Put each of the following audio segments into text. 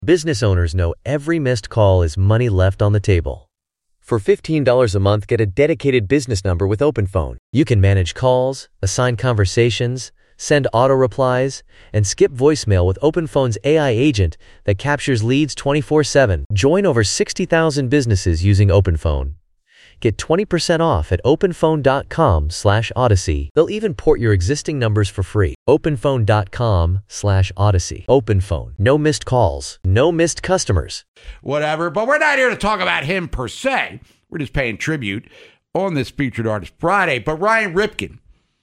Business owners know every missed call is money left on the table. For $15 a month, get a dedicated business number with OpenPhone. You can manage calls, assign conversations, send auto replies, and skip voicemail with OpenPhone's AI agent that captures leads 24/7. Join over 60,000 businesses using OpenPhone. Get 20% off at openphone.com/Odyssey. They'll even port your existing numbers for free. openphone.com/Odyssey. OpenPhone. No missed calls. No missed customers. Whatever, but we're not here to talk about him per se. We're just paying tribute on this Featured Artist Friday. But Ryan Ripken,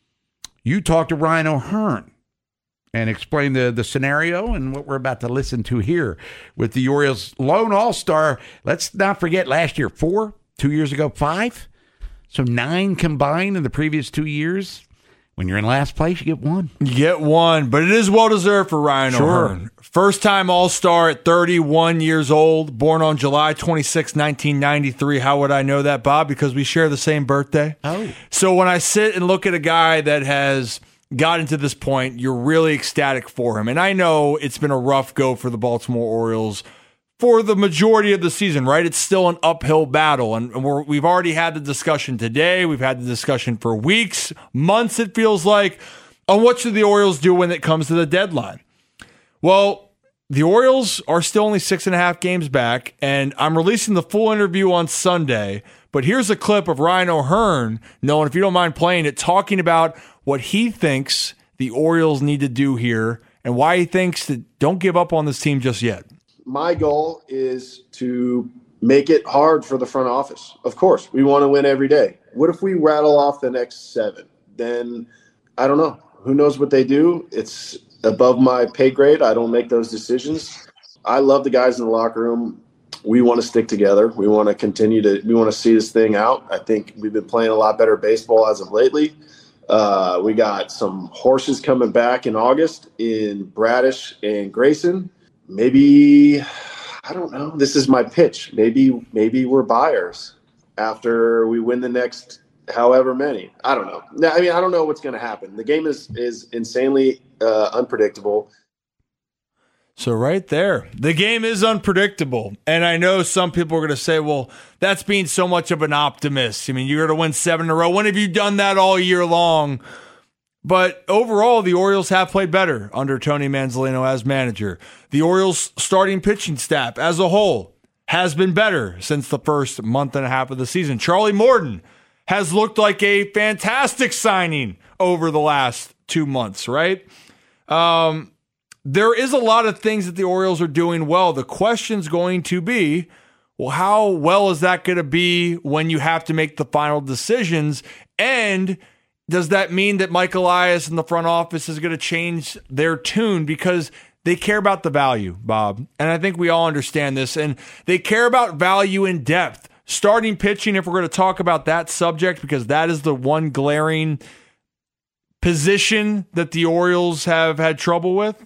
you talked to Ryan O'Hearn and explained the scenario and what we're about to listen to here with the Orioles' lone all-star. Let's not forget last year, 4, 2 years ago, 5. So 9 combined in the previous 2 years. When you're in last place, you get 1. You get 1, but it is well-deserved for Ryan O'Hearn. First-time All-Star at 31 years old, born on July 26, 1993. How would I know that, Bob? Because we share the same birthday. Oh. So when I sit and look at a guy that has gotten to this point, you're really ecstatic for him. And I know it's been a rough go for the Baltimore Orioles for the majority of the season, right? It's still an uphill battle. And we've already had the discussion today. We've had the discussion for weeks, months, it feels like, on what should the Orioles do when it comes to the deadline. Well, the Orioles are still only 6.5 games back, and I'm releasing the full interview on Sunday. But here's a clip of Ryan O'Hearn, Nolan, if you don't mind playing it, talking about what he thinks the Orioles need to do here and why he thinks that don't give up on this team just yet. My goal is to make it hard for the front office. Of course, we want to win every day. What if we rattle off the next 7? Then I don't know. Who knows what they do? It's above my pay grade. I don't make those decisions. I love the guys in the locker room. We want to stick together. We want to we want to see this thing out. I think we've been playing a lot better baseball as of lately. We got some horses coming back in August in Bradish and Grayson. Maybe, I don't know. This is my pitch. Maybe we're buyers after we win the next however many. I don't know. I mean, I don't know what's going to happen. The game is insanely unpredictable. So right there, the game is unpredictable. And I know some people are going to say, well, that's being so much of an optimist. I mean, you're going to win 7 in a row. When have you done that all year long? But overall, the Orioles have played better under Tony Manzolino as manager. The Orioles' starting pitching staff as a whole has been better since the first month and a half of the season. Charlie Morton has looked like a fantastic signing over the last 2 months, right? There is a lot of things that the Orioles are doing well. The question's going to be, well, how well is that going to be when you have to make the final decisions? And does that mean that Mike Elias and the front office is going to change their tune? Because they care about the value, Bob. And I think we all understand this. And they care about value in depth. Starting pitching, if we're going to talk about that subject, because that is the one glaring position that the Orioles have had trouble with.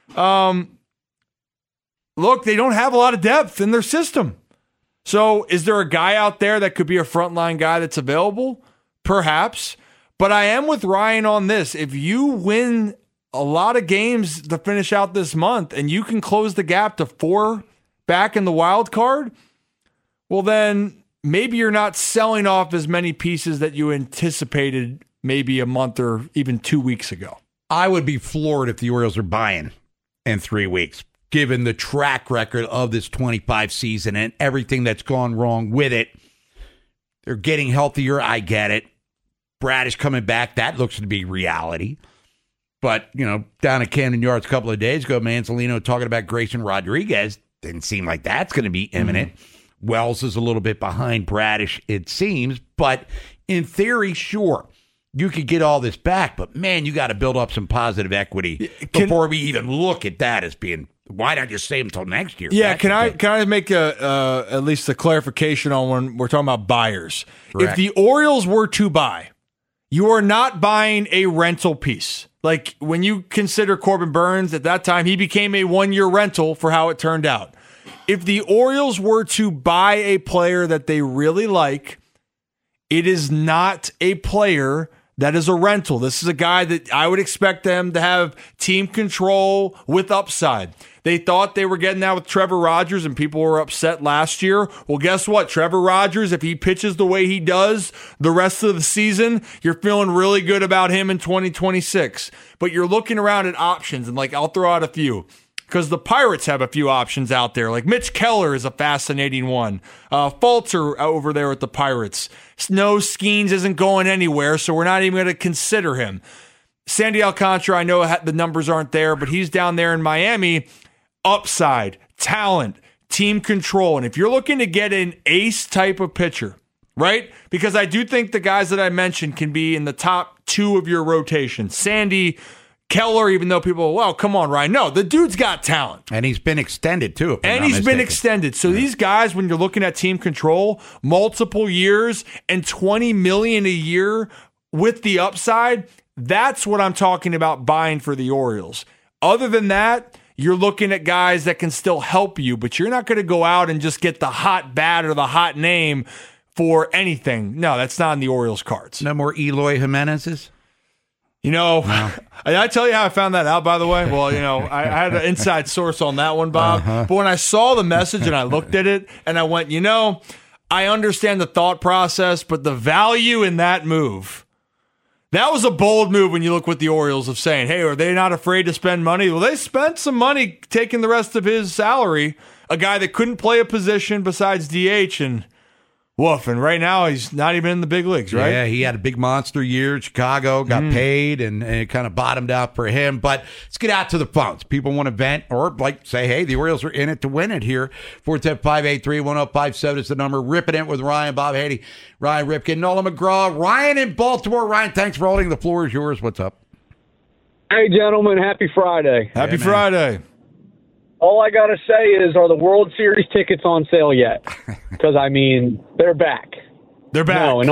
Look, they don't have a lot of depth in their system. So is there a guy out there that could be a frontline guy that's available? Perhaps. But I am with Ryan on this. If you win a lot of games to finish out this month and you can close the gap to 4 back in the wild card, well, then maybe you're not selling off as many pieces that you anticipated maybe a month or even 2 weeks ago. I would be floored if the Orioles are buying in 3 weeks, given the track record of this 25 season and everything that's gone wrong with it. They're getting healthier. I get it. Bradish coming back, that looks to be reality. But, you know, down at Camden Yards a couple of days ago, Manzolino talking about Grayson Rodriguez. Didn't seem like that's going to be imminent. Wells is a little bit behind Bradish, it seems. But in theory, sure, you could get all this back. But, man, you got to build up some positive equity before we even look at that as being, why not just save until next year? Yeah, can I make at least a clarification on when we're talking about buyers? Correct. If the Orioles were to buy, you are not buying a rental piece. Like when you consider Corbin Burns, at that time, he became a 1-year rental for how it turned out. If the Orioles were to buy a player that they really like, it is not a player that is a rental. This is a guy that I would expect them to have team control with upside. They thought they were getting that with Trevor Rogers, and people were upset last year. Well, guess what? Trevor Rogers, if he pitches the way he does the rest of the season, you're feeling really good about him in 2026. But you're looking around at options, and I'll throw out a few. Because the Pirates have a few options out there. Like Mitch Keller is a fascinating one. Falter over there at the Pirates. No, Skeens isn't going anywhere, so we're not even going to consider him. Sandy Alcantara, I know the numbers aren't there, but he's down there in Miami. Upside, talent, team control. And if you're looking to get an ace type of pitcher, right? Because I do think the guys that I mentioned can be in the top 2 of your rotation. Sandy, Keller, even though people, well, come on, Ryan. No, the dude's got talent. And he's been extended, too. And he's been extended. So these guys, when you're looking at team control, multiple years and $20 million a year with the upside, that's what I'm talking about buying for the Orioles. Other than that, you're looking at guys that can still help you, but you're not going to go out and just get the hot bat or the hot name for anything. No, that's not in the Orioles' cards. No more Eloy Jimenez's? I tell you how I found that out, by the way. Well, I had an inside source on that one, Bob. But when I saw the message and I looked at it and I went, I understand the thought process, but the value in that move, that was a bold move when you look what the Orioles of saying, hey, are they not afraid to spend money? Well, they spent some money taking the rest of his salary, a guy that couldn't play a position besides DH, and woof. And right now, he's not even in the big leagues, right? Yeah, he had a big monster year. Chicago got paid, and it kind of bottomed out for him. But let's get out to the phones. People want to vent or say, hey, the Orioles are in it to win it here. 410-583-1057 is the number. Ripping it with Ryan, Bob Haney, Ryan Ripken, Nolan McGraw, Ryan in Baltimore. Ryan, thanks for holding. The floor is yours. What's up? Hey, gentlemen. Happy Friday. Happy Friday. All I got to say is, are the World Series tickets on sale yet? Because, they're back. They're back. No,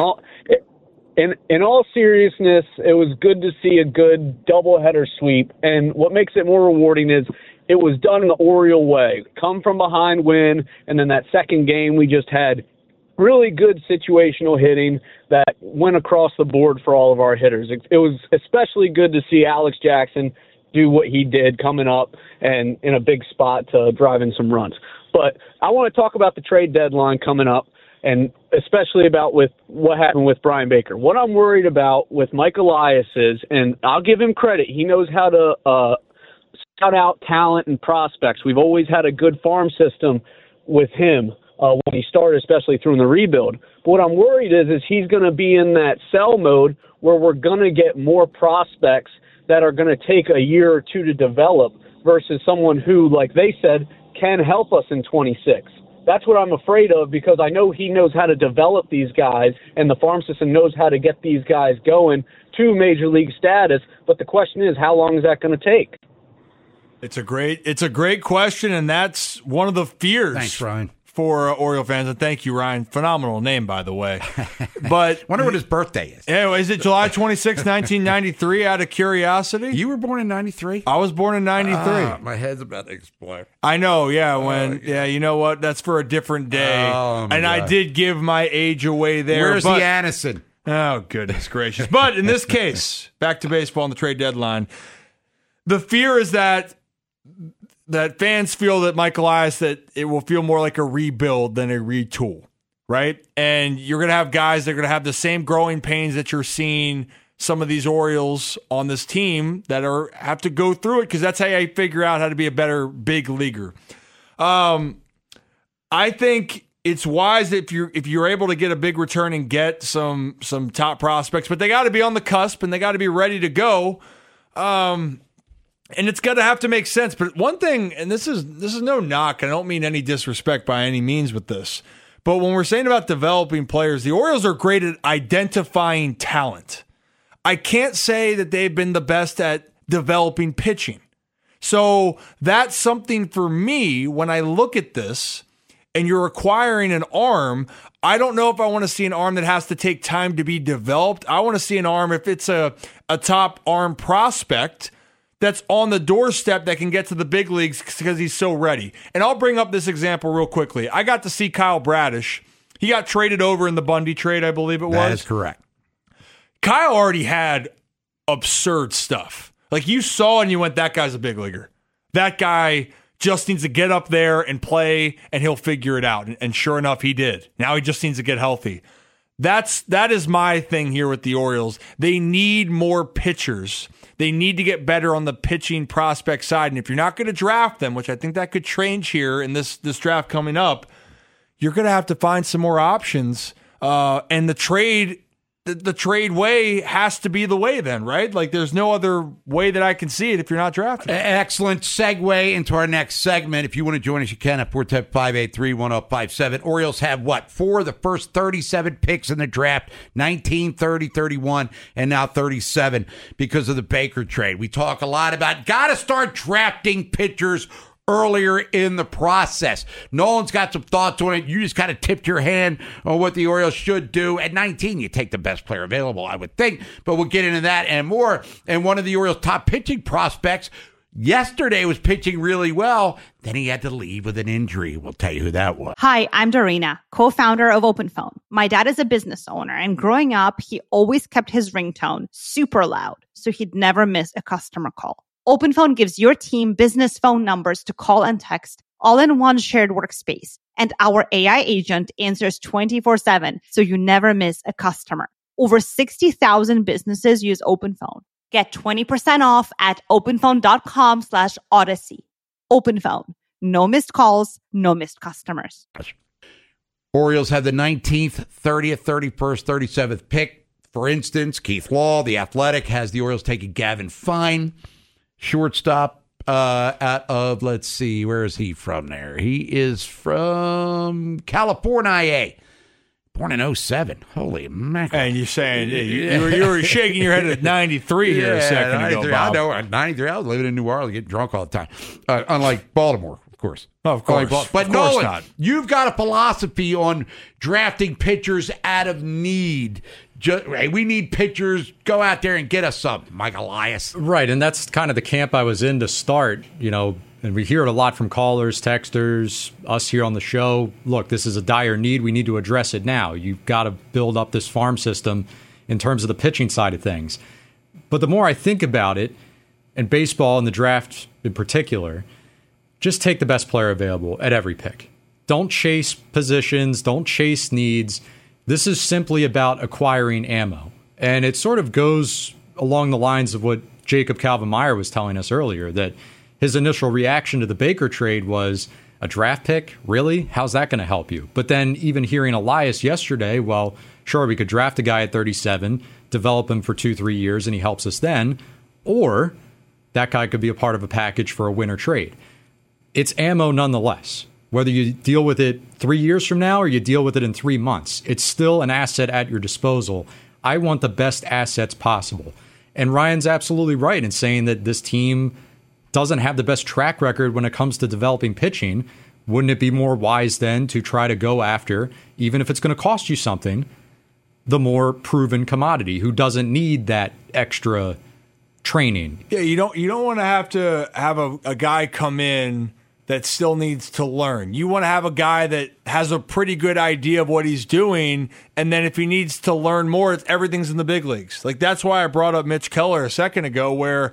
in all seriousness, it was good to see a good doubleheader sweep. And what makes it more rewarding is it was done the Oriole way. Come from behind, win, and then that second game we just had really good situational hitting that went across the board for all of our hitters. It was especially good to see Alex Jackson do what he did coming up and in a big spot to drive in some runs. But I want to talk about the trade deadline coming up, and especially about with what happened with Brian Baker. What I'm worried about with Mike Elias is, and I'll give him credit, he knows how to scout out talent and prospects. We've always had a good farm system with him when he started, especially through the rebuild. But what I'm worried is he's going to be in that sell mode where we're going to get more prospects that are going to take a year or two to develop versus someone who, like they said, can help us in 26. That's what I'm afraid of, because I know he knows how to develop these guys and the farm system knows how to get these guys going to major league status. But the question is, how long is that going to take? It's a great question, and that's one of the fears. Thanks, Ryan. For Oriole fans, and thank you, Ryan. Phenomenal name, by the way. But wonder what his birthday is. Anyway, is it July 26, 1993, out of curiosity? You were born in 93? I was born in 93. My head's about to explode. I know, yeah. You know what? That's for a different day. Oh, and God. I did give my age away there. Where's the Aniston? Oh, goodness gracious. But in this case, back to baseball and the trade deadline, the fear is that fans feel that Mike Elias, that it will feel more like a rebuild than a retool, right? And you're going to have guys that are going to have the same growing pains that you're seeing some of these Orioles on this team that have to go through it, because that's how you figure out how to be a better big leaguer. I think it's wise if you're able to get a big return and get some top prospects, but they got to be on the cusp and they got to be ready to go. And it's going to have to make sense. But one thing, and this is no knock, I don't mean any disrespect by any means with this, but when we're saying about developing players, the Orioles are great at identifying talent. I can't say that they've been the best at developing pitching. So that's something for me when I look at this and you're acquiring an arm. I don't know if I want to see an arm that has to take time to be developed. I want to see an arm, if it's a top arm prospect, that's on the doorstep that can get to the big leagues because he's so ready. And I'll bring up this example real quickly. I got to see Kyle Bradish. He got traded over in the Bundy trade, I believe it was. That is correct. Kyle already had absurd stuff. Like you saw and you went, that guy's a big leaguer. That guy just needs to get up there and play and he'll figure it out. And sure enough, he did. Now he just needs to get healthy. That is my thing here with the Orioles. They need more pitchers. They need to get better on the pitching prospect side. And if you're not going to draft them, which I think that could change here in this draft coming up, you're going to have to find some more options. And the trade way has to be the way then, right? Like there's no other way that I can see it if you're not drafting. Excellent segue into our next segment. If you want to join us, you can at 410-583-1057. Orioles have what? 4 of the first 37 picks in the draft, 19, 30, 31, and now 37 because of the Baker trade. We talk a lot about got to start drafting pitchers earlier in the process. Nolan's got some thoughts on it. You just kind of tipped your hand on what the Orioles should do. At 19, you take the best player available, I would think. But we'll get into that and more. And one of the Orioles' top pitching prospects yesterday was pitching really well. Then he had to leave with an injury. We'll tell you who that was. Hi, I'm Dorina, co-founder of OpenPhone. My dad is a business owner, and growing up, he always kept his ringtone super loud so he'd never miss a customer call. OpenPhone gives your team business phone numbers to call and text all in one shared workspace. And our AI agent answers 24/7, so you never miss a customer. Over 60,000 businesses use OpenPhone. Get 20% off at openphone.com/Odyssey. OpenPhone. No missed calls, no missed customers. Orioles have the 19th, 30th, 31st, 37th pick. For instance, Keith Law, the Athletic, has the Orioles taking Gavin Fine. Shortstop out of, let's see, where is he from there? He is from California. Born in 07. Holy mackerel. And you're saying, you were shaking your head at 93 here a second ago, Bob. I know, at 93, I was living in New Orleans, getting drunk all the time. Unlike Baltimore, of course. Oh, of course. But Nolan, you've got a philosophy on drafting pitchers out of need. Hey, we need pitchers. Go out there and get us some, Mike Elias. Right, and that's kind of the camp I was in to start, and we hear it a lot from callers, texters, us here on the show. Look, this is a dire need. We need to address it now. You've got to build up this farm system in terms of the pitching side of things. But the more I think about it, and baseball and the draft in particular, just take the best player available at every pick. Don't chase positions. Don't chase needs. This is simply about acquiring ammo. And it sort of goes along the lines of what Jacob Calvin-Meyer was telling us earlier, that his initial reaction to the Baker trade was, a draft pick? Really? How's that going to help you? But then even hearing Elias yesterday, well, sure, we could draft a guy at 37, develop him for 2-3 years, and he helps us then. Or that guy could be a part of a package for a winner trade. It's ammo nonetheless. Whether you deal with it 3 years from now or you deal with it in 3 months, it's still an asset at your disposal. I want the best assets possible. And Ryan's absolutely right in saying that this team doesn't have the best track record when it comes to developing pitching. Wouldn't it be more wise then to try to go after, even if it's going to cost you something, the more proven commodity who doesn't need that extra training? Yeah, you don't want to have a guy come in that still needs to learn. You want to have a guy that has a pretty good idea of what he's doing, and then if he needs to learn more, everything's in the big leagues. Like that's why I brought up Mitch Keller a second ago, where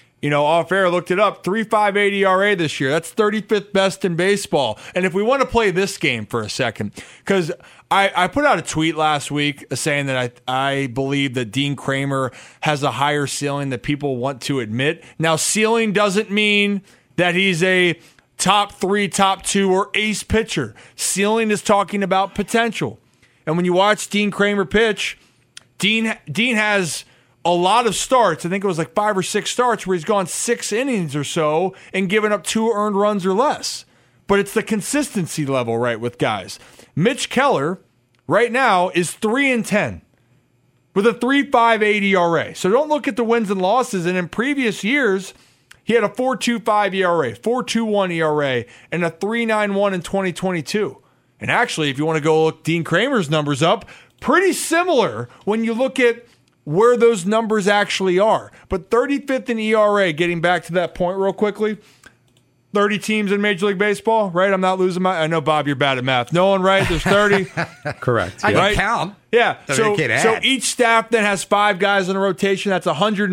off air, looked it up, 3.58 ERA this year. That's 35th best in baseball. And if we want to play this game for a second, because I put out a tweet last week saying that I believe that Dean Kramer has a higher ceiling that people want to admit. Now, ceiling doesn't mean that he's a top 3, top 2, or ace pitcher. Ceiling is talking about potential. And when you watch Dean Kramer pitch, Dean has a lot of starts. I think it was like 5 or 6 starts where he's gone 6 innings or so and given up 2 earned runs or less. But it's the consistency level, right, with guys. Mitch Keller right now is 3-10 with a 3.58 ERA. So don't look at the wins and losses. And in previous years, he had a 4.25 ERA, 4.21 ERA, and a 3.91 in 2022. And actually, if you want to go look Dean Kramer's numbers up, pretty similar when you look at where those numbers actually are. But 35th in ERA, getting back to that point real quickly, 30 teams in Major League Baseball, right? I'm not losing I know, Bob, you're bad at math. No one, right? There's 30. Correct. I Right? can count. Yeah. So add. each staff then has 5 guys in a rotation. That's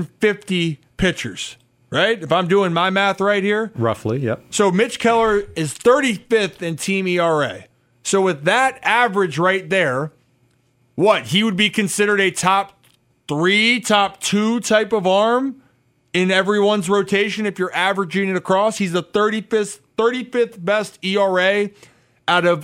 150 pitchers, right? If I'm doing my math right here. Roughly, yep. So Mitch Keller is 35th in team ERA. So with that average right there, he would be considered a top 3, top 2 type of arm in everyone's rotation if you're averaging it across. He's the 35th best ERA out of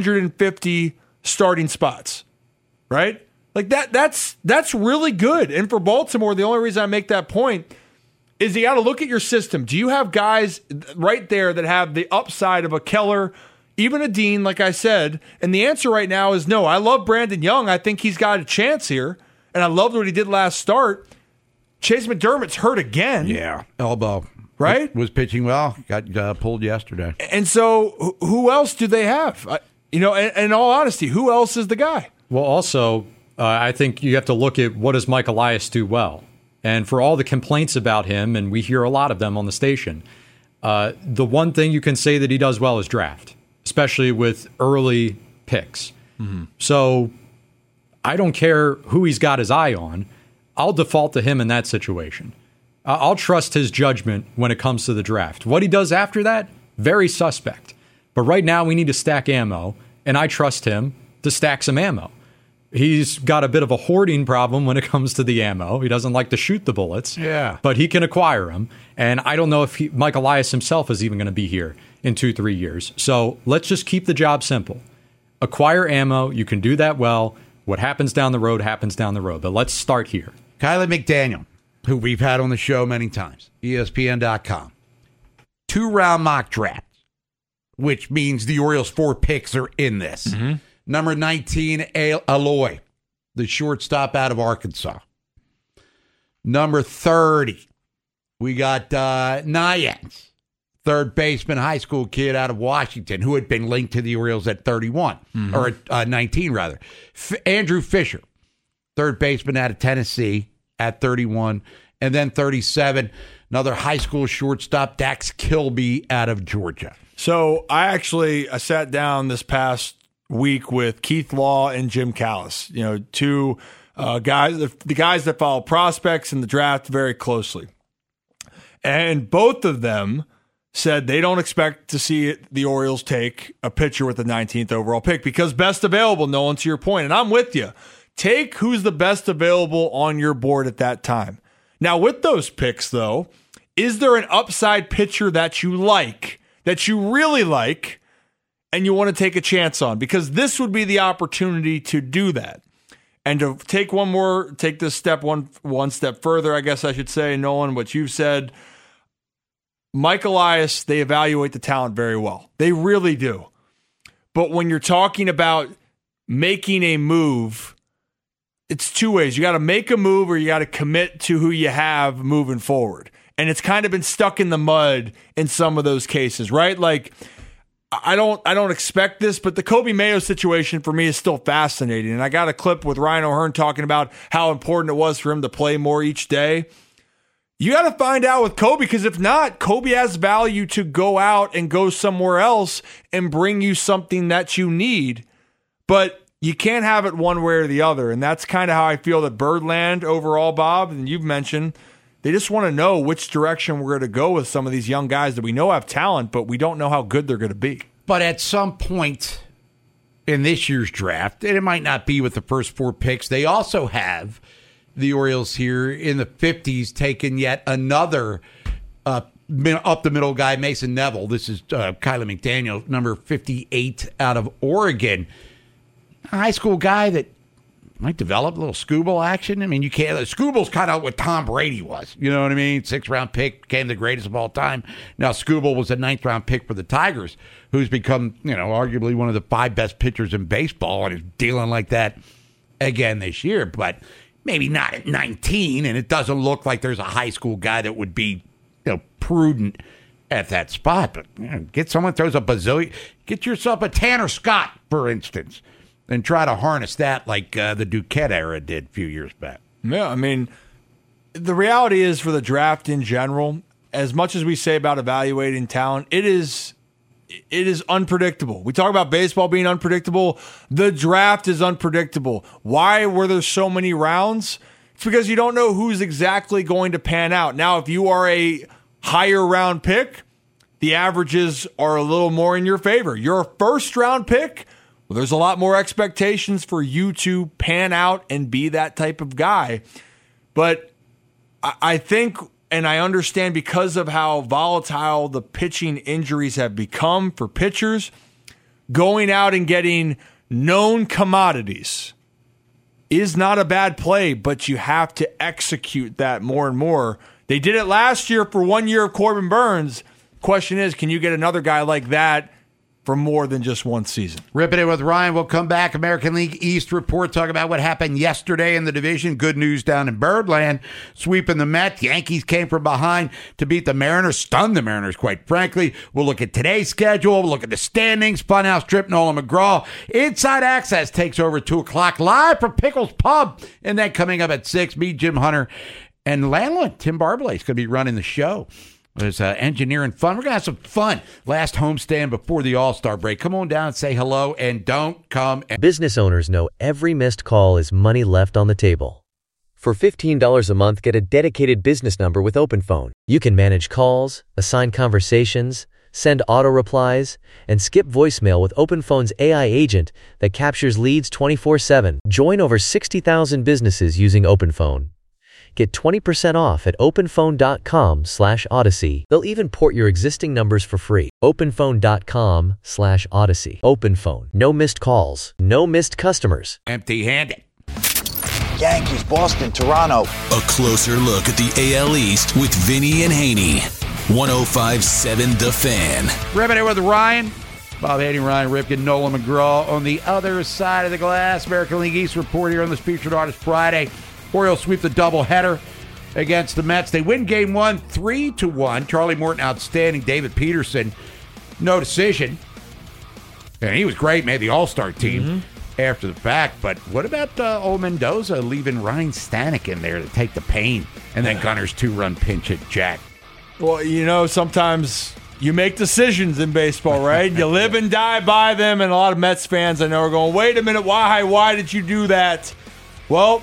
150 starting spots, right? Like that's really good. And for Baltimore, the only reason I make that point is you got to look at your system. Do you have guys right there that have the upside of a Keller, even a Dean, like I said? And the answer right now is no. I love Brandon Young. I think he's got a chance here. And I loved what he did last start. Chase McDermott's hurt again. Yeah, elbow. Right? Was pitching well. Got pulled yesterday. And so who else do they have? In all honesty, who else is the guy? Well, also, I think you have to look at what does Mike Elias do well. And for all the complaints about him, and we hear a lot of them on the station, the one thing you can say that he does well is draft, especially with early picks. Mm-hmm. So I don't care who he's got his eye on. I'll default to him in that situation. I'll trust his judgment when it comes to the draft. What he does after that, very suspect. But right now we need to stack ammo, and I trust him to stack some ammo. He's got a bit of a hoarding problem when it comes to the ammo. He doesn't like to shoot the bullets, but he can acquire them. And I don't know if Mike Elias himself is even going to be here in 2-3 years. So let's just keep the job simple. Acquire ammo. You can do that well. What happens down the road happens down the road. But let's start here. Kylie McDaniel, who we've had on the show many times, ESPN.com. 2-round mock draft, which means the Orioles' 4 picks are in this. Mm-hmm. Number 19, Aloy, the shortstop out of Arkansas. Number 30, we got Nayans, third baseman, high school kid out of Washington, who had been linked to the Orioles at 31, or at 19, rather. Andrew Fisher, third baseman out of Tennessee at 31. And then 37, another high school shortstop, Dax Kilby out of Georgia. So I sat down this past week with Keith Law and Jim Callis, two guys, the guys that follow prospects in the draft very closely. And both of them said they don't expect to see the Orioles take a pitcher with the 19th overall pick because best available, Nolan, to your point. And I'm with you. Take who's the best available on your board at that time. Now, with those picks, though, is there an upside pitcher that you like, that you really like, and you want to take a chance on? Because this would be the opportunity to do that. And to take this step one step further, I guess I should say, Nolan, what you've said, Mike Elias, they evaluate the talent very well. They really do. But when you're talking about making a move, it's 2 ways. You got to make a move or you got to commit to who you have moving forward. And it's kind of been stuck in the mud in some of those cases, right? Like, I don't expect this, but the Kobe Mayo situation for me is still fascinating. And I got a clip with Ryan O'Hearn talking about how important it was for him to play more each day. You got to find out with Kobe, because if not, Kobe has value to go out and go somewhere else and bring you something that you need. But you can't have it one way or the other. And that's kind of how I feel that Birdland overall, Bob, and you've mentioned, they just want to know which direction we're going to go with some of these young guys that we know have talent, but we don't know how good they're going to be. But at some point in this year's draft, and it might not be with the first 4 picks, they also have the Orioles here in the 50s taking yet another up the middle guy, Mason Neville. This is Kylie McDaniel, number 58 out of Oregon. A high school guy that might develop a little Scooble action. I mean, you can't. Scooble's kind of what Tom Brady was. You know what I mean? 6th-round pick, became the greatest of all time. Now, Scooble was a 9th-round pick for the Tigers, who's become, arguably one of the 5 best pitchers in baseball, and is dealing like that again this year. But maybe not at 19, and it doesn't look like there's a high school guy that would be, prudent at that spot. But get someone throws a bazillion. Get yourself a Tanner Scott, for instance, and try to harness that like the Duquette era did a few years back. Yeah, I mean, the reality is for the draft in general, as much as we say about evaluating talent, it is unpredictable. We talk about baseball being unpredictable. The draft is unpredictable. Why were there so many rounds? It's because you don't know who's exactly going to pan out. Now, if you are a higher round pick, the averages are a little more in your favor. You're a first round pick, well, there's a lot more expectations for you to pan out and be that type of guy. But I think, and I understand because of how volatile the pitching injuries have become for pitchers, going out and getting known commodities is not a bad play, but you have to execute that more and more. They did it last year for 1 year of Corbin Burns. Question is, can you get another guy like that for more than just one season? Ripping it with Ryan. We'll come back. American League East report, talk about what happened yesterday in the division. Good news down in Birdland, sweeping the Mets. Yankees came from behind to beat the Mariners, stunned the Mariners, quite frankly. We'll look at today's schedule. We'll look at the standings. Funhouse Trip, Nolan McGraw. Inside Access takes over 2 o'clock, live from Pickles Pub. And then coming up at 6, me, Jim Hunter, and Landlord Tim Barbley is going to be running the show. There's engineering fun. We're going to have some fun. Last homestand before the All-Star break. Come on down and say hello, and don't come. Business owners know every missed call is money left on the table. For $15 a month, get a dedicated business number with OpenPhone. You can manage calls, assign conversations, send auto replies, and skip voicemail with OpenPhone's AI agent that captures leads 24/7. Join over 60,000 businesses using OpenPhone. Get 20% off at openphone.com/Odyssey. They'll even port your existing numbers for free. Openphone.com/Odyssey. OpenPhone. No missed calls. No missed customers. Empty-handed. Yankees, Boston, Toronto. A closer look at the AL East with Vinny and Haney. 105.7 The Fan. Ripping it with Ryan. Bob Haney, Ryan Ripken, Nolan McGraw on the other side of the glass. American League East report here on this Featured Artist Friday. Orioles sweep the doubleheader against the Mets. They win Game 1, 3-1. Charlie Morton outstanding. David Peterson, no decision. And he was great, made the All-Star team after the fact. But what about old Mendoza leaving Ryan Stanek in there to take the pain? And then Gunner's 2-run pinch at Jack. Well, you know, sometimes you make decisions in baseball, right? You live and die by them. And a lot of Mets fans I know are going, wait a minute, why did you do that? Well,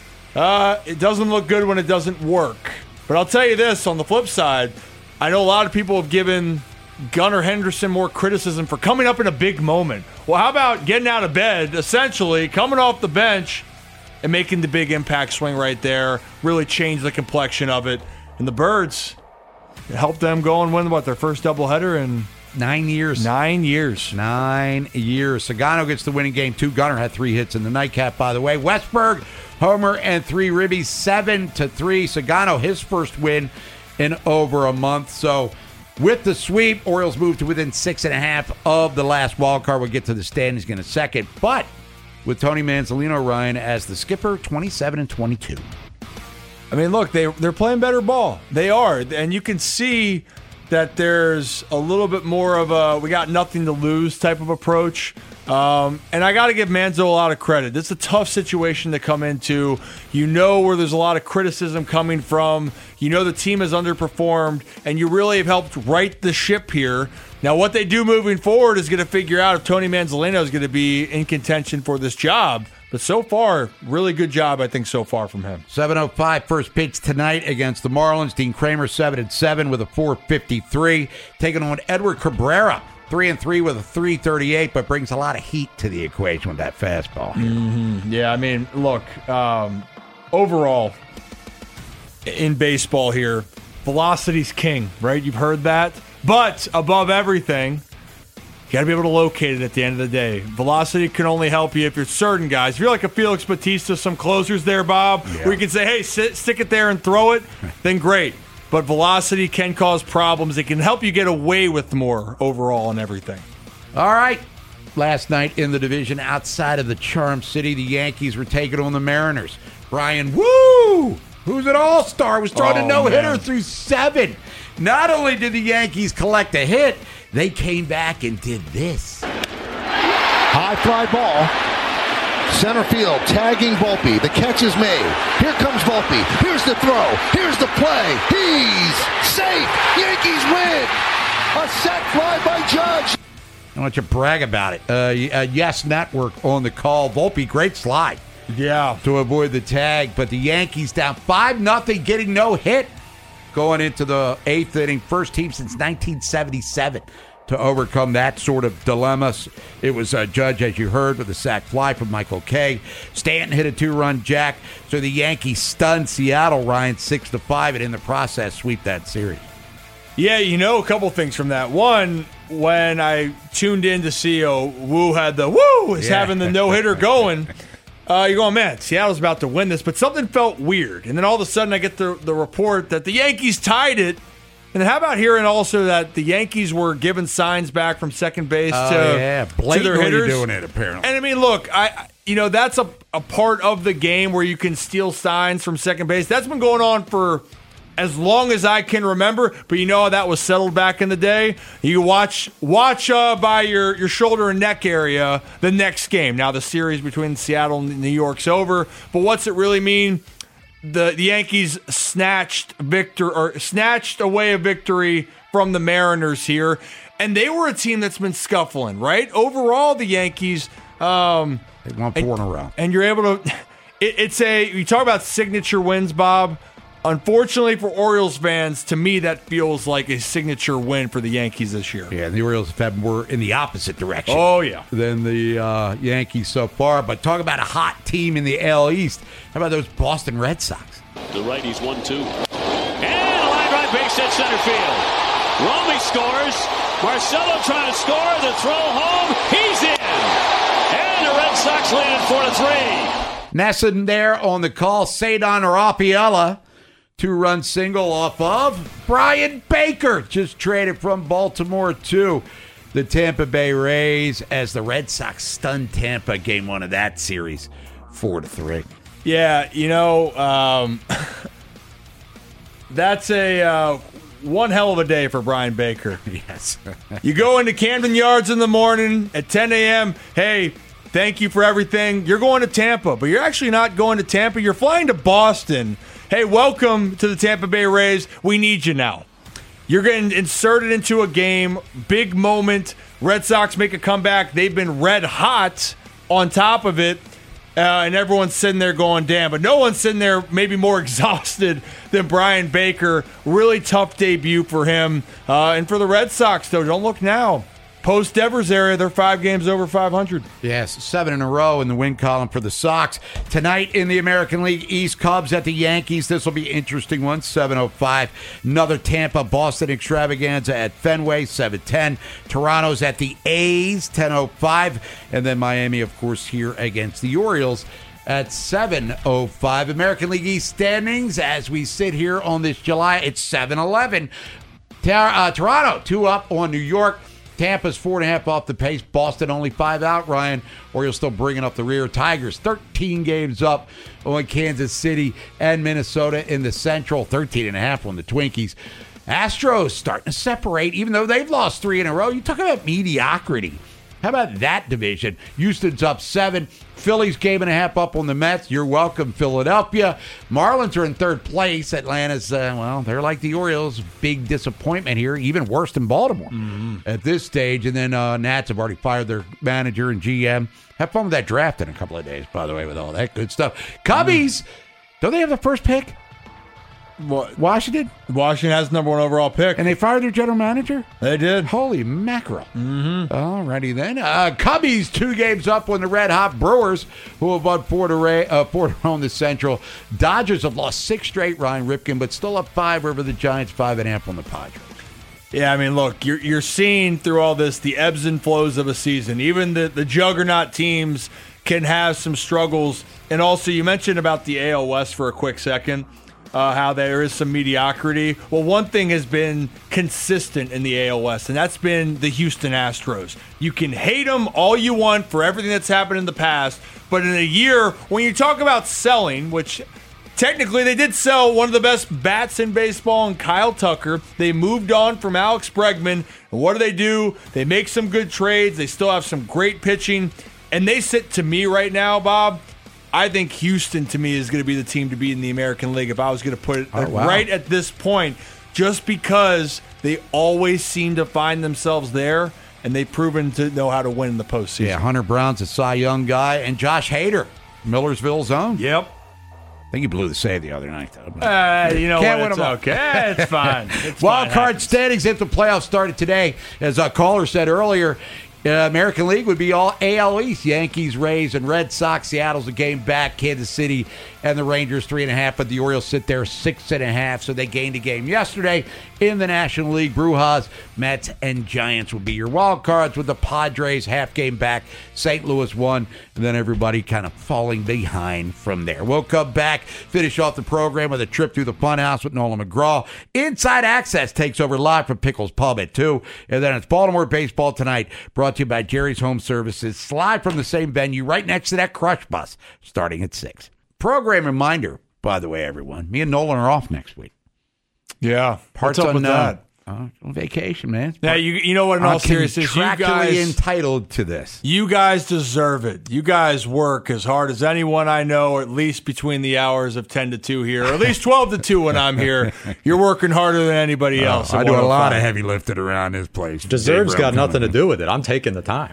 it doesn't look good when it doesn't work. But I'll tell you this, on the flip side, I know a lot of people have given Gunnar Henderson more criticism for coming up in a big moment. Well, how about getting out of bed, essentially, coming off the bench and making the big impact swing right there, really change the complexion of it. And the Birds, it helped them go and win, their first doubleheader in 9 years. 9 years. 9 years. Sagano gets the winning Game 2. Gunnar had 3 hits in the nightcap, by the way. Westberg, homer, and 3 ribbies, 7-3. Sagano, his first win in over a month. So with the sweep, Orioles move to within 6.5 of the last wild card. We'll get to the standings in a second. But with Tony Manzolino, Ryan, as the skipper, 27-22. I mean, look, they're playing better ball. They are. And you can see that there's a little bit more of a we got nothing to lose type of approach. And I got to give Manzo a lot of credit. This is a tough situation to come into. You know where there's a lot of criticism coming from. You know the team has underperformed, and you really have helped right the ship here. Now, what they do moving forward is going to figure out if Tony Manzolino is going to be in contention for this job. But so far, really good job, I think, so far from him. 7:05 first pitch tonight against the Marlins. Dean Kramer 7-7 with a 4.53. Taking on Edward Cabrera, 3-3 with a 3.38, but brings a lot of heat to the equation with that fastball. Yeah, I mean, look, overall, in baseball here, velocity's king, right? You've heard that. But above everything, you got to be able to locate it at the end of the day. Velocity can only help you if you're certain guys. If you're like a Felix Bautista, some closers there, Bob, where you can say, hey, stick it there and throw it, then great. But velocity can cause problems. It can help you get away with more overall and everything. All right. Last night in the division outside of the Charm City, the Yankees were taking on the Mariners. Brian, who's an all-star, was throwing a no-hitter through 7. Not only did the Yankees collect a hit, they came back and did this. High fly ball. Center field, tagging Volpe. The catch is made. Here comes Volpe. Here's the throw. Here's the play. He's safe. Yankees win. A sac fly by Judge. I want you to brag about it. Yes Network on the call. Volpe, great slide. Yeah. To avoid the tag. But the Yankees down 5-0, getting no hit going into the 8th inning. First team since 1977 to overcome that sort of dilemma. It was Judge, as you heard, with a sac fly from Michael Kay. Stanton hit a 2-run jack. So the Yankees stunned Seattle, Ryan, 6-5, and in the process sweep that series. Yeah, a couple things from that. One, when I tuned in to see Wu had the woo is having the no-hitter going, you're going, man, Seattle's about to win this. But something felt weird. And then all of a sudden I get the report that the Yankees tied it. And how about hearing also that the Yankees were giving signs back from second base to their hitters? Doing it, apparently. And I mean, look, that's a part of the game where you can steal signs from second base. That's been going on for as long as I can remember. But that was settled back in the day. You watch by your shoulder and neck area the next game. Now the series between Seattle and New York's over. But what's it really mean? The Yankees snatched away a victory from the Mariners here, and they were a team that's been scuffling, right? Overall, the Yankees they won 4 in a row, and you're able to. You talk about signature wins, Bob. Unfortunately for Orioles fans, to me that feels like a signature win for the Yankees this year. Yeah, the Orioles have had more in the opposite direction. Oh yeah, than the Yankees so far. But talk about a hot team in the AL East. How about those Boston Red Sox? The righties 1-2, and a line drive base hit center field. Romy scores. Marcelo trying to score. The throw home. He's in, and the Red Sox lead 4-3. Nesson there on the call. Cedar Rafaela. 2-run single off of Brian Baker, just traded from Baltimore to the Tampa Bay Rays as the Red Sox stunned Tampa game 1 of that series 4-3. Yeah, that's a one hell of a day for Brian Baker. Yes. You go into Camden Yards in the morning at 10 a.m. Hey, thank you for everything. You're going to Tampa, but you're actually not going to Tampa. You're flying to Boston. Hey, welcome to the Tampa Bay Rays. We need you now. You're getting inserted into a game. Big moment. Red Sox make a comeback. They've been red hot on top of it. And everyone's sitting there going, damn. But no one's sitting there maybe more exhausted than Brian Baker. Really tough debut for him. And for the Red Sox, though, don't look now. Post-Devers area, they're 5 games over 500. Yes, 7 in a row in the win column for the Sox. Tonight in the American League East, Cubs at the Yankees. This will be an interesting one, 7:05. Another Tampa-Boston extravaganza at Fenway, 7:10. Toronto's at the A's, 10:05. And then Miami, of course, here against the Orioles at 7:05. American League East standings as we sit here on this July. It's 7-11. Toronto, 2 up on New York. Tampa's 4.5 off the pace. Boston only 5 out, Ryan. Orioles still bringing up the rear. Tigers 13 games up on Kansas City and Minnesota in the Central. 13.5 on the Twinkies. Astros starting to separate, even though they've lost 3 in a row. You talk about mediocrity. How about that division? Houston's up 7. Phillies game and a half up on the Mets. You're welcome, Philadelphia. Marlins are in 3rd place. Atlanta's, they're like the Orioles. Big disappointment here, even worse than Baltimore at this stage. And then Nats have already fired their manager and GM. Have fun with that draft in a couple of days, by the way, with all that good stuff. Cubbies, don't they have the first pick? What? Washington has the number 1 overall pick. And they fired their general manager? They did. Holy mackerel. All righty then. Cubbies 2 games up on the Red Hot Brewers, who have won 4 to row the Central. Dodgers have lost 6 straight, Ryan Ripken, but still up 5 over the Giants, 5.5 on the Padres. Yeah, I mean, look, you're seeing through all this the ebbs and flows of a season. Even the juggernaut teams can have some struggles. And also, you mentioned about the AL West for a quick second. How there is some mediocrity. Well, one thing has been consistent in the AL West, and that's been the Houston Astros. You can hate them all you want for everything that's happened in the past, but in a year, when you talk about selling, which technically they did sell one of the best bats in baseball in Kyle Tucker, they moved on from Alex Bregman, and what do? They make some good trades. They still have some great pitching. And they sit to me right now, Bob. I think Houston, to me, is going to be the team to beat in the American League if I was going to put it right at this point, just because they always seem to find themselves there, and they've proven to know how to win in the postseason. Yeah, Hunter Brown's a Cy Young guy, and Josh Hader, Millersville's own. Yep. I think he blew the save the other night, though. You know Can't what? win It's okay. It's fine. It's Wild fine. card standings if the playoffs started today. As a caller said earlier, American League would be all AL East. Yankees, Rays, and Red Sox. Seattle's a game back. Kansas City and the Rangers 3.5, but the Orioles sit there 6.5, so they gained a game yesterday. In the National League, Brujas, Mets, and Giants will be your wild cards, with the Padres half game back. St. Louis won, and then everybody kind of falling behind from there. We'll come back, finish off the program with a trip through the Funhouse with Nolan McGraw. Inside Access takes over live from Pickles Pub at 2, and then it's Baltimore baseball tonight, brought to you by Jerry's Home Services. Slide from the same venue right next to that Crush Bus, starting at 6. Program reminder, by the way, everyone. Me and Nolan are off next week. Yeah. Parts What's up with unknown. that? On vacation, man. Yeah, you know what, in all seriousness, you contractually guys entitled to this. You guys deserve it. You guys work as hard as anyone I know, at least between the hours of 10 to 2 here, or at least 12 to 2 when I'm here. You're working harder than anybody else. I do a lot of heavy lifting around this place. Deserves got nothing to do with it. I'm taking the time. Is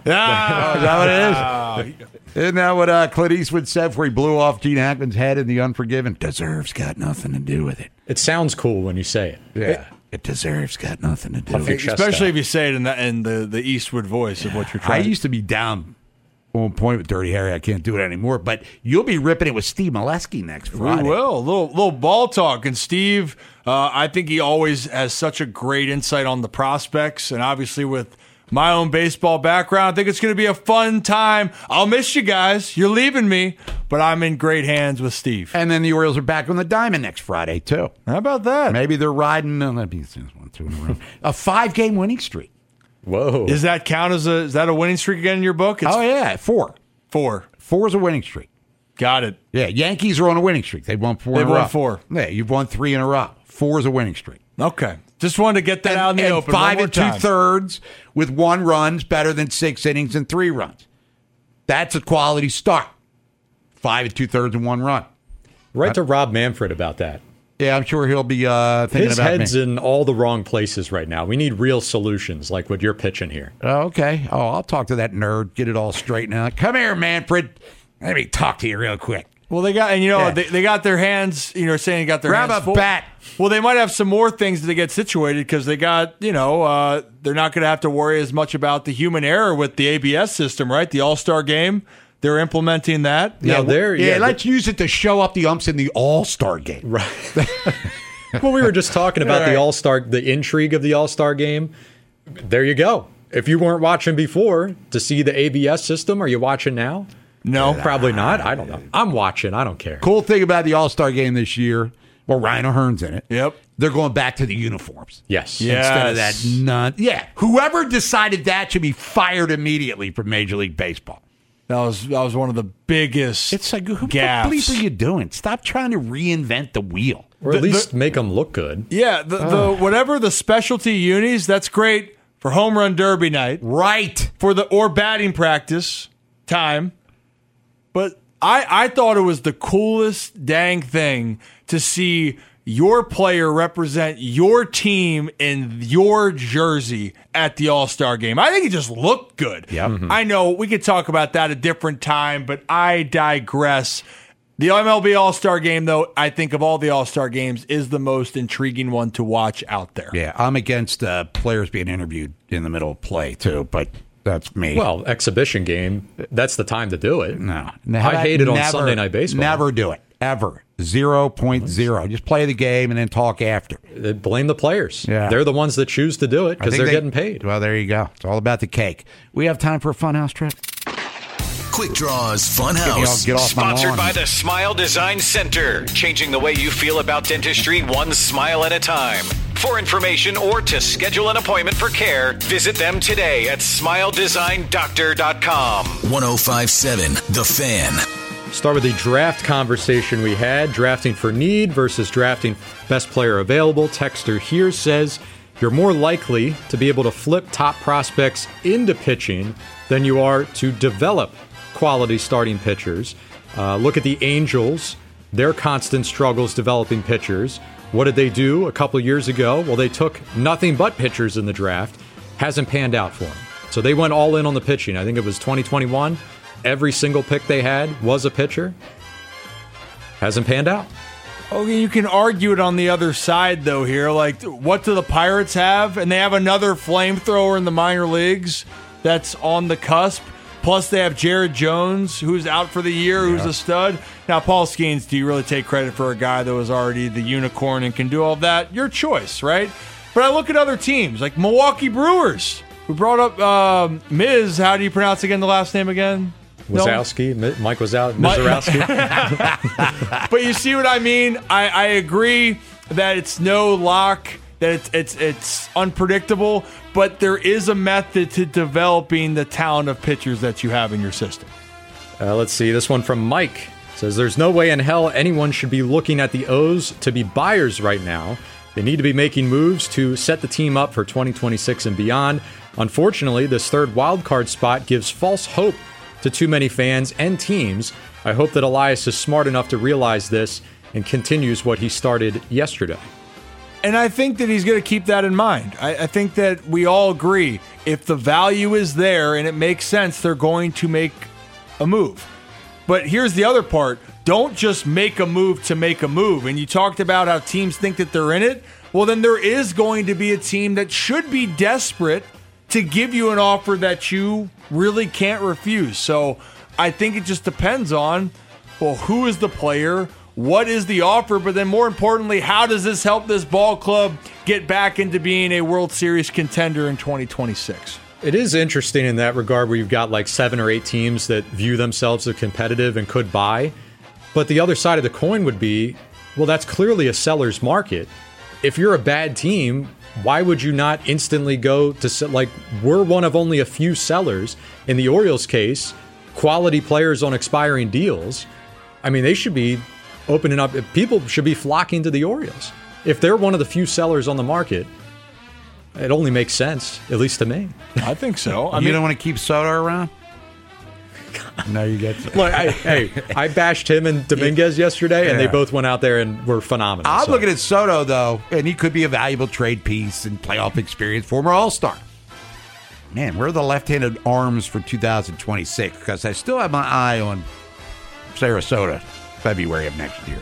that what it is? Isn't that what Clint Eastwood said before he blew off Gene Hackman's head in The Unforgiven? Deserves got nothing to do with it. It sounds cool when you say it. Yeah. It deserves got nothing to do with it. Especially if you say it in the Eastwood voice of what you're trying. I used to be down at one point with Dirty Harry. I can't do it anymore. But you'll be ripping it with Steve Molesky next Friday. We will. A little ball talk. And Steve, I think he always has such a great insight on the prospects. And obviously with my own baseball background, I think it's going to be a fun time. I'll miss you guys. You're leaving me. But I'm in great hands with Steve. And then the Orioles are back on the diamond next Friday, too. How about that? Maybe they're riding a 5-game winning streak. Whoa. Does that count as is that a winning streak again in your book? Oh, yeah. 4. 4 is a winning streak. Got it. Yeah, Yankees are on a winning streak. They've won 4 in a row. They've won 4. Yeah, you've won 3 in a row. 4 is a winning streak. Okay. Just wanted to get that out in the open. 5 2/3 with 1 run's better than 6 innings and 3 runs. That's a quality start. 5 2/3 and 1 run. Write to Rob Manfred about that. Yeah, I'm sure he'll be thinking His about head's me. in all the wrong places right now. We need real solutions like what you're pitching here. Oh, okay. Oh, I'll talk to that nerd. Get it all straightened out. Come here, Manfred. Let me talk to you real quick. Well, they got, and they got their hands, saying they got their Grab hands a full. bat. Well, they might have some more things to get situated because they got, they're not going to have to worry as much about the human error with the ABS system, right? The All-Star game. They're implementing that. Now let's use it to show up the umps in the All-Star game. Right. Well, we were just talking about the All-Star, the intrigue of the All-Star game. There you go. If you weren't watching before to see the ABS system, are you watching now? No. Probably not. I don't know. I'm watching. I don't care. Cool thing about the All-Star game this year, well, Ryan O'Hearn's in it. Yep. They're going back to the uniforms. Yes. Instead of that whoever decided that should be fired immediately from Major League Baseball. That was one of the biggest It's like, who gaffes. the bleep are you doing? Stop trying to reinvent the wheel. Or at least make them look good. Yeah, the whatever the specialty unis, that's great for home run derby night. Right. Or batting practice time. But I thought it was the coolest dang thing to see your player represent your team in your jersey at the All-Star game. I think it just looked good. Yep. Mm-hmm. I know we could talk about that a different time, but I digress. The MLB All-Star game, though, I think of all the All-Star games, is the most intriguing one to watch out there. Yeah, I'm against players being interviewed in the middle of play, too, but that's me. Well, exhibition game, that's the time to do it. No. I hate it on Sunday Night Baseball. Never do it. Ever. 0.0. Just play the game and then talk after. Blame the players. Yeah. They're the ones that choose to do it because they're getting paid. Well, there you go. It's all about the cake. We have time for a funhouse trip. Quick Draws Funhouse. Get off my Sponsored lawn. by the Smile Design Center. Changing the way you feel about dentistry one smile at a time. For information or to schedule an appointment for care, visit them today at smiledesignDoctor.com. 105.7 The Fan. Start with the draft conversation we had. Drafting for need versus drafting best player available. Texter here says you're more likely to be able to flip top prospects into pitching than you are to develop quality starting pitchers. Look at the Angels, their constant struggles developing pitchers. What did they do a couple of years ago? Well, they took nothing but pitchers in the draft. Hasn't panned out for them. So they went all in on the pitching. I think it was 2021. Every single pick they had was a pitcher. Hasn't panned out. Okay, you can argue it on the other side, though, here. Like, what do the Pirates have? And they have another flamethrower in the minor leagues that's on the cusp. Plus, they have Jared Jones, who's out for the year, who's a stud. Now, Paul Skeens, do you really take credit for a guy that was already the unicorn and can do all of that? Your choice, right? But I look at other teams, like Milwaukee Brewers, who brought up Miz. How do you pronounce again the last name again? Wazowski, Mike Wazowski. But you see what I mean? I agree that it's no lock, that it's unpredictable, but there is a method to developing the talent of pitchers that you have in your system. Let's see. This one from Mike says, there's no way in hell anyone should be looking at the O's to be buyers right now. They need to be making moves to set the team up for 2026 and beyond. Unfortunately, this third wildcard spot gives false hope to too many fans and teams. I hope that Elias is smart enough to realize this and continues what he started yesterday. And I think that he's going to keep that in mind. I think that we all agree if the value is there and it makes sense, they're going to make a move. But here's the other part. Don't just make a move to make a move. And you talked about how teams think that they're in it. Well, then there is going to be a team that should be desperate to give you an offer that you really can't refuse. So I think it just depends on, well, who is the player? What is the offer? But then more importantly, how does this help this ball club get back into being a World Series contender in 2026? It is interesting in that regard where you've got like 7 or 8 teams that view themselves as competitive and could buy. But the other side of the coin would be, well, that's clearly a seller's market. If you're a bad team, why would you not instantly go to, like, we're one of only a few sellers. In the Orioles case, quality players on expiring deals. I mean, they should be opening up. People should be flocking to the Orioles. If they're one of the few sellers on the market, it only makes sense, at least to me. I think so. You don't want to keep Soto around? No, you get to. Look, I bashed him and Dominguez yesterday, and they both went out there and were phenomenal. I'm looking at Soto, though, and he could be a valuable trade piece and playoff experience, former All-Star. Man, where are the left-handed arms for 2026? Because I still have my eye on Sarasota, February of next year.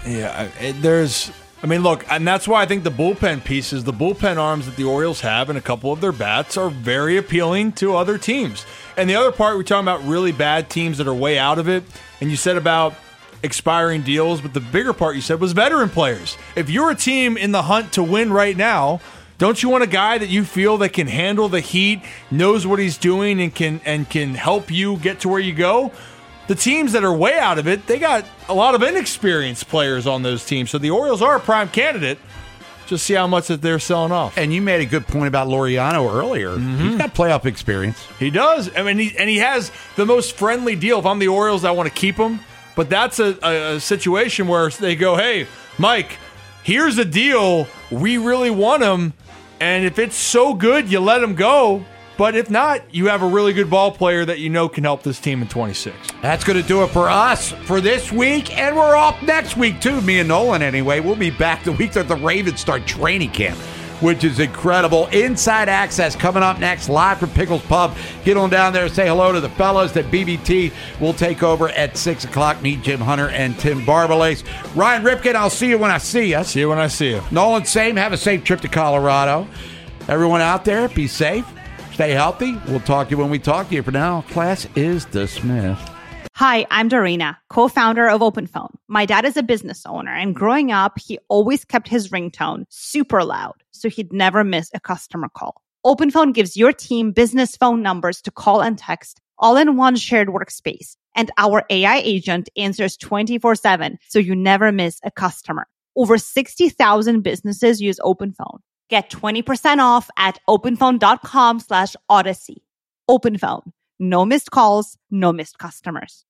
Yeah, look, and that's why I think the bullpen pieces, the bullpen arms that the Orioles have and a couple of their bats are very appealing to other teams. And the other part, we're talking about really bad teams that are way out of it. And you said about expiring deals, but the bigger part you said was veteran players. If you're a team in the hunt to win right now, don't you want a guy that you feel that can handle the heat, knows what he's doing, and can help you get to where you go? The teams that are way out of it, they got a lot of inexperienced players on those teams. So the Orioles are a prime candidate. Just see how much that they're selling off. And you made a good point about Laureano earlier. Mm-hmm. He's got playoff experience. He does. I mean, he has the most friendly deal. If I'm the Orioles, I want to keep him. But that's a situation where they go, hey, Mike, here's a deal. We really want him. And if it's so good, you let him go. But if not, you have a really good ball player that you know can help this team in 26. That's going to do it for us for this week. And we're off next week, too. Me and Nolan, anyway. We'll be back the week that the Ravens start training camp, which is incredible. Inside Access coming up next, live from Pickles Pub. Get on down there, say hello to the fellas that BBT will take over at 6 o'clock. Meet Jim Hunter and Tim Barbalace. Ryan Ripken, I'll see you when I see you. See you when I see you. Nolan, same. Have a safe trip to Colorado. Everyone out there, be safe. Stay healthy. We'll talk to you when we talk to you. For now, class is dismissed. Hi, I'm Dorina, co-founder of OpenPhone. My dad is a business owner, and growing up, he always kept his ringtone super loud so he'd never miss a customer call. OpenPhone gives your team business phone numbers to call and text all in one shared workspace. And our AI agent answers 24/7 so you never miss a customer. Over 60,000 businesses use OpenPhone. Get 20% off at openphone.com/Odyssey. OpenPhone. No missed calls, no missed customers.